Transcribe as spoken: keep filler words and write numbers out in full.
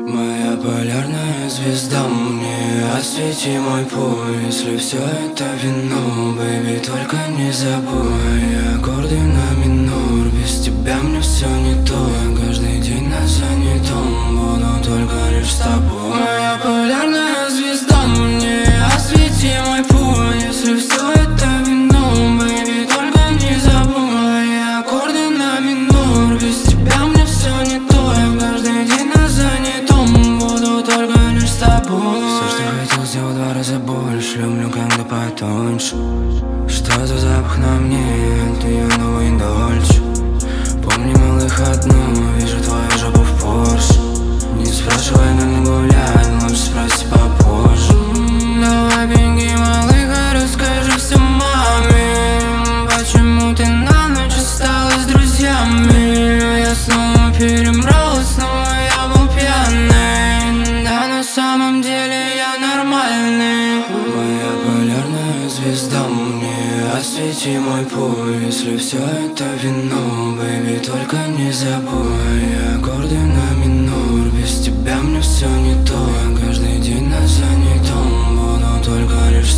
Моя полярная звезда, мне освети мой путь. Если все это вино, бэйби, только не забывай аккорды на минор. Без тебя мне все не то, я каждый день на занятом буду только лишь с тобой. Моя полярная звезда, мне освети мой путь. Если все это вино, бэйби, только не забывай аккорды на минор. Без тебя мне все не то, я каждый день на занятом буду только лишь с тобой. Все, что хотел, сделал два раза больше. Люблю, когда потоньше. Что за запах на мне? Ты ее новый дольче. Помни, малых, одну, вижу твою жопу в Порше. Не спрашивай, но не гулять, лучше спроси попозже. Давай беги, малыха, расскажи все маме. Почему ты на ночь осталась с друзьями? Я снова перебрал, снова я был пьяный. Да на самом деле я нормальный. Моя полярная звезда, мне освети мой путь. Если все это вино, бэйби, только не забывай аккорды на минор. Без тебя мне все не то, я каждый день на занятом буду только лишь